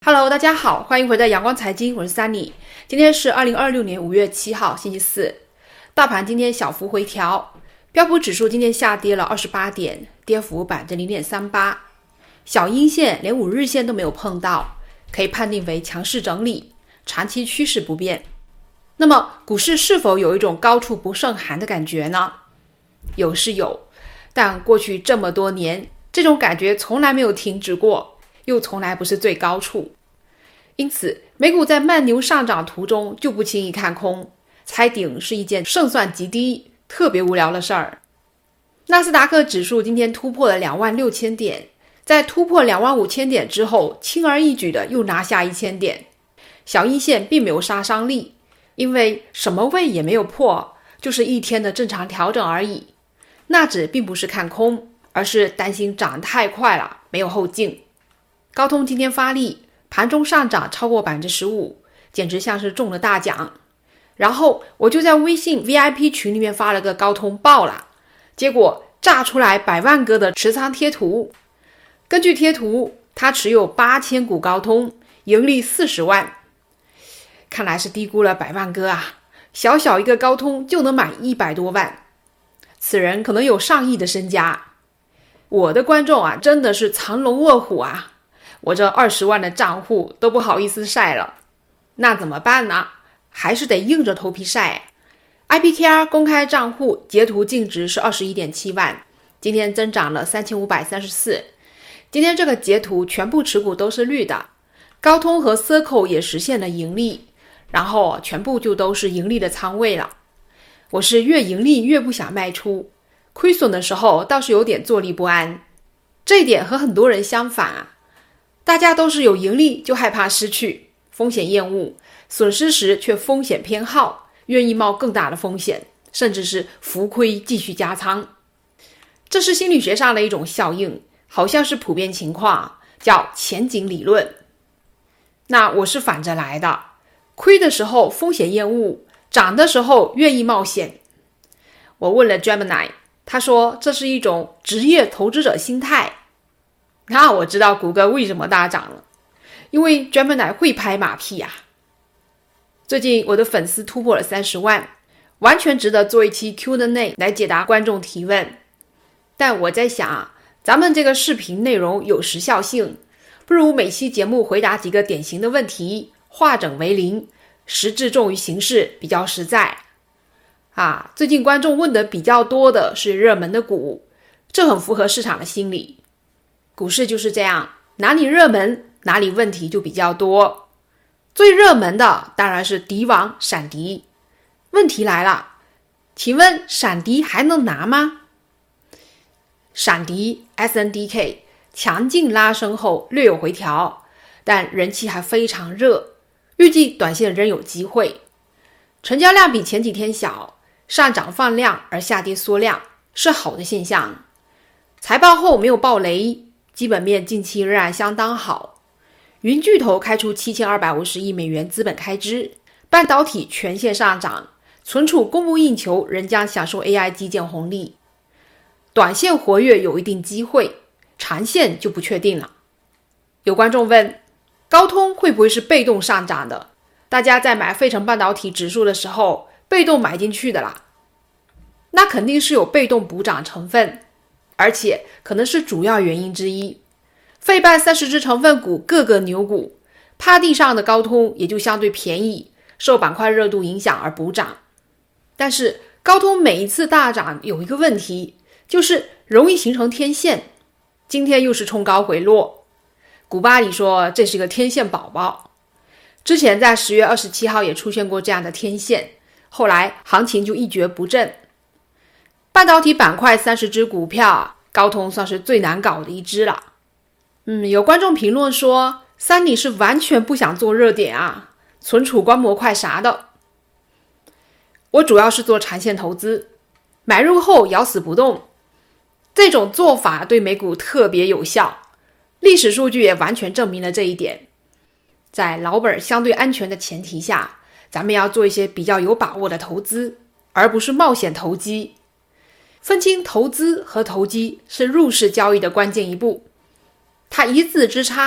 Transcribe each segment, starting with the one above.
Hello， 大家好，欢迎回到阳光财经，我是 Sunny。今天是2026年5月7号，星期四。大盘今天小幅回调，标普指数今天下跌了28点，跌幅 0.38%， 小阴线连5日线都没有碰到，可以判定为强势整理，长期趋势不变。那么股市是否有一种高处不胜寒的感觉呢？有是有，但过去这么多年，这种感觉从来没有停止过，又从来不是最高处。因此美股在慢牛上涨途中就不轻易看空，猜顶是一件胜算极低特别无聊的事儿。纳斯达克指数今天突破了26000点，在突破25000点之后，轻而易举的又拿下1000点。小阴线并没有杀伤力，因为什么位也没有破，就是一天的正常调整而已。纳指并不是看空，而是担心涨太快了，没有后劲。高通今天发力，盘中上涨超过 15%， 简直像是中了大奖。然后我就在微信 VIP 群里面发了个高通爆了，结果炸出来100万个的持仓贴图。根据贴图，他持有8000股高通，盈利40万。看来是低估了100万哥啊，小小一个高通就能买100多万，此人可能有上亿的身家。我的观众啊，真的是藏龙卧虎啊，我这20万的账户都不好意思晒了。那怎么办呢？还是得硬着头皮晒。IPKR 公开账户截图净值是 21.7 万，今天增长了3534。今天这个截图全部持股都是绿的，高通和 Circle 也实现了盈利，然后全部就都是盈利的仓位了。我是越盈利越不想卖出，亏损的时候倒是有点坐立不安。这一点和很多人相反啊，大家都是有盈利就害怕失去，风险厌恶，损失时却风险偏好，愿意冒更大的风险，甚至是浮亏继续加仓。这是心理学上的一种效应，好像是普遍情况，叫前景理论。那我是反着来的，亏的时候风险厌恶，涨的时候愿意冒险。我问了 Gemini， 他说这是一种职业投资者心态。那我知道谷歌为什么大涨了，因为 Gemini 会拍马屁啊。最近我的粉丝突破了30万，完全值得做一期 Q&A 来解答观众提问。但我在想，咱们这个视频内容有时效性，不如每期节目回答几个典型的问题，化整为零，实质重于形式，比较实在。最近观众问的比较多的是热门的股，这很符合市场的心理。股市就是这样，哪里热门，哪里问题就比较多。最热门的当然是敌王闪迪。问题来了，请问闪迪还能拿吗？闪迪 SNDK 强劲拉升后略有回调，但人气还非常热，预计短线仍有机会。成交量比前几天小，上涨放量而下跌缩量，是好的现象。财报后没有爆雷，基本面近期仍然相当好。云巨头开出7250亿美元资本开支，半导体全线上涨，存储供不应求，仍将享受 AI 基建红利。短线活跃有一定机会，长线就不确定了。有观众问，高通会不会是被动上涨的？大家在买费城半导体指数的时候被动买进去的啦。那肯定是有被动补涨成分，而且可能是主要原因之一。费半30只成分股个个牛股，趴地上的高通也就相对便宜，受板块热度影响而补涨。但是高通每一次大涨有一个问题，就是容易形成天线，今天又是冲高回落。古巴里说这是个天线宝宝，之前在10月27号也出现过这样的天线，后来行情就一蹶不振。半导体板块30只股票，高通算是最难搞的一只了。有观众评论说Sunny是完全不想做热点啊，存储观模块啥的。我主要是做长线投资，买入后咬死不动，这种做法对美股特别有效，历史数据也完全证明了这一点。在老本相对安全的前提下，咱们要做一些比较有把握的投资，而不是冒险投机。分清投资和投机是入市交易的关键一步，它一字之差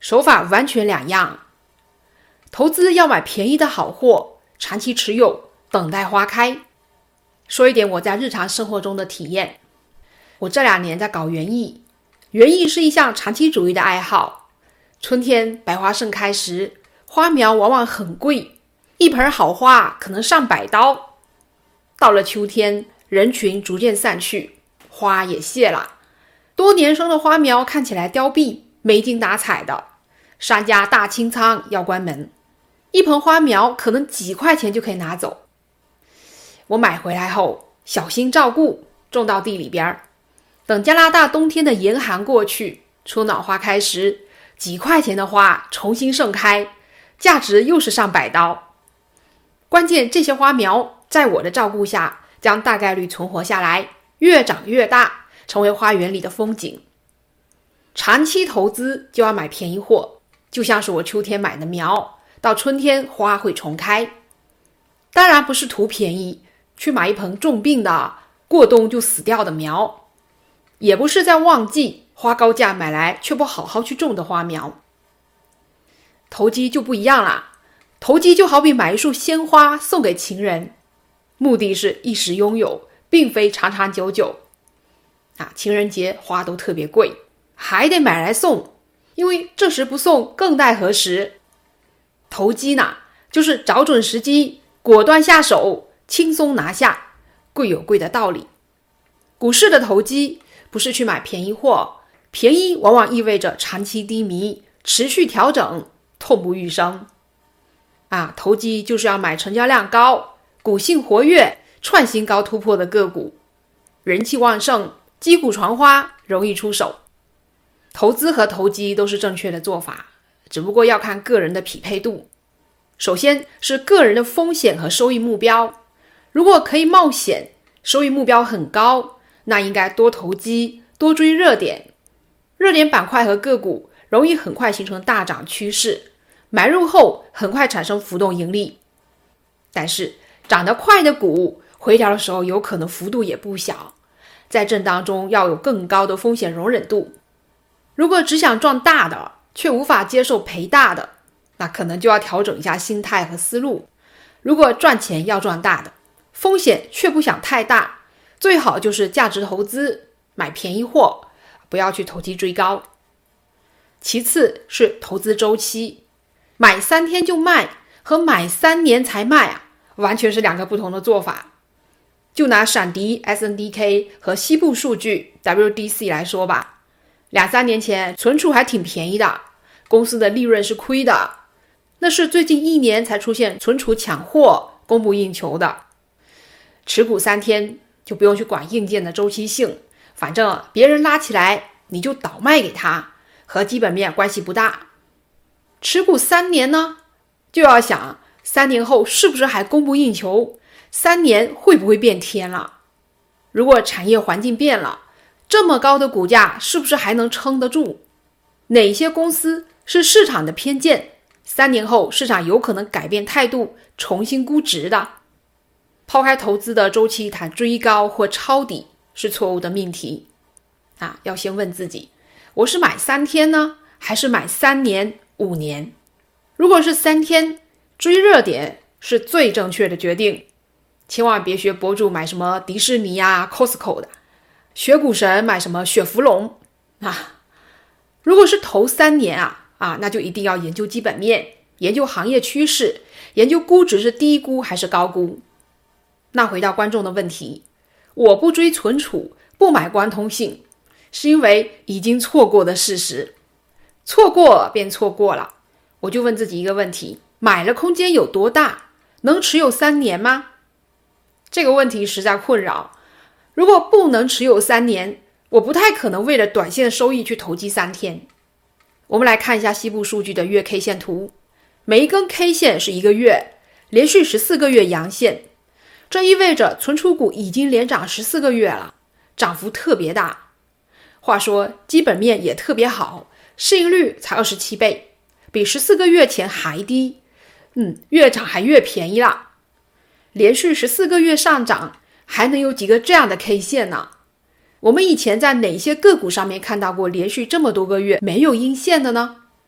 手法完全两样。投资要买便宜的好货，长期持有，等待花开。说一点我在日常生活中的体验。我这2年在搞园艺，园艺是一项长期主义的爱好。春天百花盛开时，花苗往往很贵，一盆好花可能上百刀。到了秋天，人群逐渐散去，花也谢了，多年生的花苗看起来凋敝，没精打采的，商家大清仓要关门，一盆花苗可能几块钱就可以拿走。我买回来后小心照顾，种到地里边，等加拿大冬天的严寒过去，初暖花开时，几块钱的花重新盛开，价值又是上百刀。关键这些花苗在我的照顾下将大概率存活下来，越长越大，成为花园里的风景。长期投资就要买便宜货，就像是我秋天买的苗，到春天花会重开。当然不是图便宜去买一盆重病的过冬就死掉的苗，也不是在旺季花高价买来却不好好去种的花苗。投机就不一样啦，投机就好比买一束鲜花送给情人，目的是一时拥有，并非长长久久。情人节花都特别贵，还得买来送，因为这时不送更待何时。投机呢，就是找准时机，果断下手，轻松拿下，贵有贵的道理。股市的投机不是去买便宜货，便宜往往意味着长期低迷，持续调整，痛不欲生。投机就是要买成交量高，股性活跃，创新高突破的个股，人气旺盛，击鼓传花，容易出手。投资和投机都是正确的做法，只不过要看个人的匹配度。首先是个人的风险和收益目标，如果可以冒险，收益目标很高，那应该多投机，多追热点。热点板块和个股容易很快形成大涨趋势，买入后很快产生浮动盈利。但是涨得快的股回调的时候有可能幅度也不小，在震荡中要有更高的风险容忍度。如果只想赚大的，却无法接受赔大的，那可能就要调整一下心态和思路。如果赚钱要赚大的，风险却不想太大，最好就是价值投资，买便宜货，不要去投机追高。其次是投资周期，买3天就卖和买3年才卖完全是2个不同的做法。就拿闪迪 SNDK 和西部数据 WDC 来说吧，2-3年前存储还挺便宜的，公司的利润是亏的，那是最近1年才出现存储抢货，供不应求的。持股3天就不用去管硬件的周期性，反正别人拉起来你就倒卖给他，和基本面关系不大。持股3年呢，就要想3年后是不是还供不应求，3年会不会变天了。如果产业环境变了，这么高的股价是不是还能撑得住？哪些公司是市场的偏见，3年后市场有可能改变态度，重新估值的。抛开投资的周期谈追高或抄底是错误的命题要先问自己，我是买3天呢，还是买3年、5年？如果是3天，追热点是最正确的决定。千万别学博主买什么迪士尼Costco 的，学股神买什么雪佛龙如果是投3年那就一定要研究基本面，研究行业趋势，研究估值是低估还是高估。那回到观众的问题，我不追存储，不买光通信，是因为已经错过的事实。错过便错过了，我就问自己一个问题，买了空间有多大？能持有3年吗？这个问题实在困扰。如果不能持有3年，我不太可能为了短线收益去投机3天。我们来看一下西部数据的月 K 线图，每一根 K 线是1个月，连续14个月阳线，这意味着存储股已经连涨14个月了，涨幅特别大。话说基本面也特别好，市盈率才27倍，比14个月前还低，越涨还越便宜了。连续14个月上涨，还能有几个这样的 K 线呢？我们以前在哪些个股上面看到过连续这么多个月没有阴线的呢？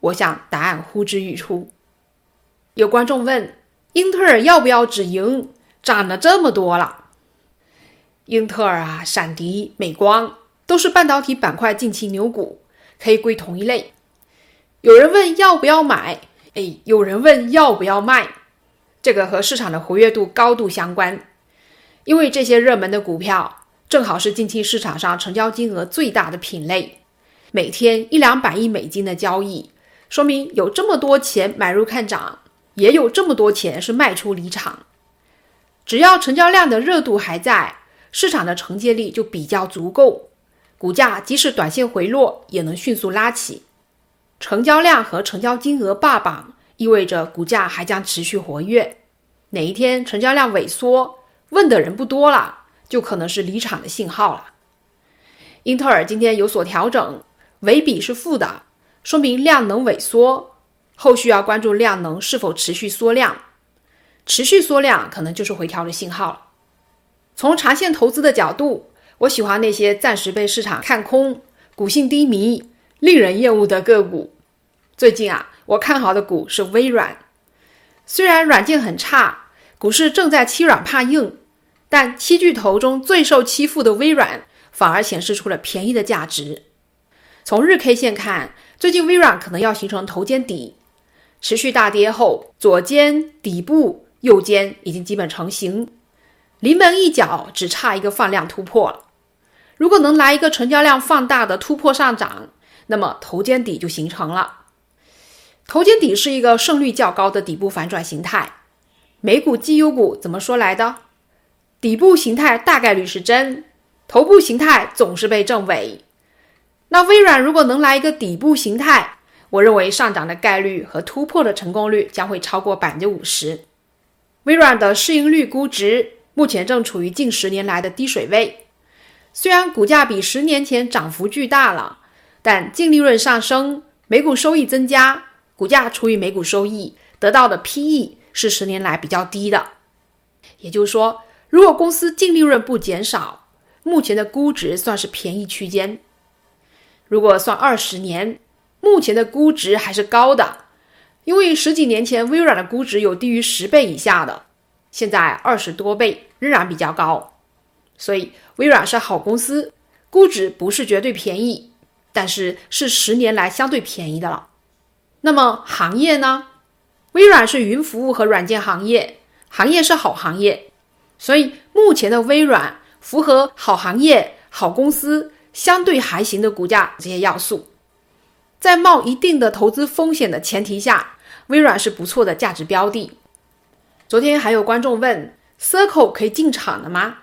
我想答案呼之欲出。有观众问，英特尔要不要止盈？涨了这么多了。英特尔啊、闪迪、美光都是半导体板块近期牛股，可以归同一类。有人问要不要买，有人问要不要卖，这个和市场的活跃度高度相关。因为这些热门的股票正好是近期市场上成交金额最大的品类，每天100-200亿美金的交易，说明有这么多钱买入看涨，也有这么多钱是卖出离场。只要成交量的热度还在，市场的承接力就比较足够，股价即使短线回落也能迅速拉起。成交量和成交金额霸榜，意味着股价还将持续活跃。哪一天成交量萎缩，问的人不多了，就可能是离场的信号了。英特尔今天有所调整，尾比是负的，说明量能萎缩，后续要关注量能是否持续缩量。持续缩量可能就是回调的信号了。从长线投资的角度，我喜欢那些暂时被市场看空、股性低迷、令人厌恶的个股。最近我看好的股是微软。虽然软件很差，股市正在欺软怕硬，但七巨头中最受欺负的微软反而显示出了便宜的价值。从日 K 线看，最近微软可能要形成头肩底，持续大跌后，左肩、底部、右肩已经基本成型，临门一脚只差一个放量突破了。如果能来一个成交量放大的突破上涨，那么头肩底就形成了。头肩底是一个胜率较高的底部反转形态。美股绩优股怎么说来的？底部形态大概率是真，头部形态总是被证伪。那微软如果能来一个底部形态，我认为上涨的概率和突破的成功率将会超过 50%。 微软的市盈率估值目前正处于近10年来的低水位，虽然股价比10年前涨幅巨大了，但净利润上升，每股收益增加，股价除以每股收益得到的 PE 是10年来比较低的。也就是说，如果公司净利润不减少，目前的估值算是便宜区间。如果算20年，目前的估值还是高的，因为10几年前微软的估值有低于10倍以下的，现在20多倍仍然比较高。所以微软是好公司，估值不是绝对便宜，但是是10年来相对便宜的了。那么行业呢？微软是云服务和软件行业，行业是好行业，所以目前的微软符合好行业、好公司、相对还行的股价这些要素。在冒一定的投资风险的前提下，微软是不错的价值标的。昨天还有观众问 Circle 可以进场了吗？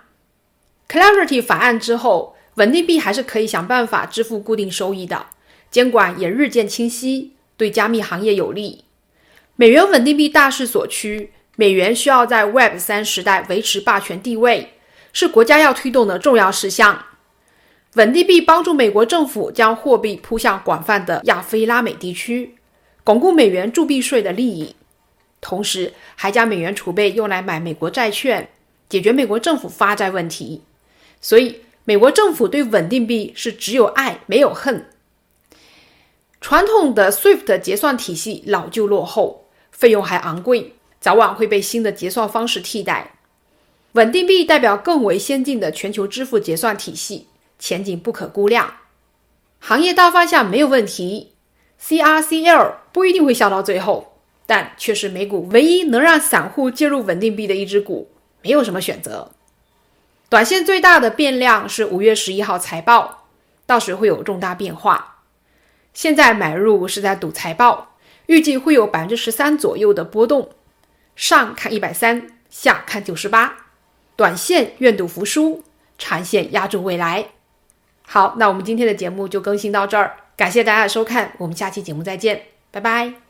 Clarity 法案之后，稳定币还是可以想办法支付固定收益的，监管也日渐清晰，对加密行业有利。美元稳定币大势所趋，美元需要在 Web3 时代维持霸权地位，是国家要推动的重要事项。稳定币帮助美国政府将货币铺向广泛的亚非拉美地区，巩固美元铸币税的利益，同时还将美元储备用来买美国债券，解决美国政府发债问题。所以美国政府对稳定币是只有爱没有恨。传统的 SWIFT 结算体系老旧落后，费用还昂贵，早晚会被新的结算方式替代。稳定币代表更为先进的全球支付结算体系，前景不可估量。行业大方向没有问题， CRCL 不一定会笑到最后，但却是美股唯一能让散户介入稳定币的一只股，没有什么选择。短线最大的变量是5月11号财报，到时会有重大变化。现在买入是在赌财报，预计会有 13% 左右的波动，上看130，下看98，短线愿赌服输，长线压住未来。好，那我们今天的节目就更新到这儿，感谢大家的收看，我们下期节目再见，拜拜。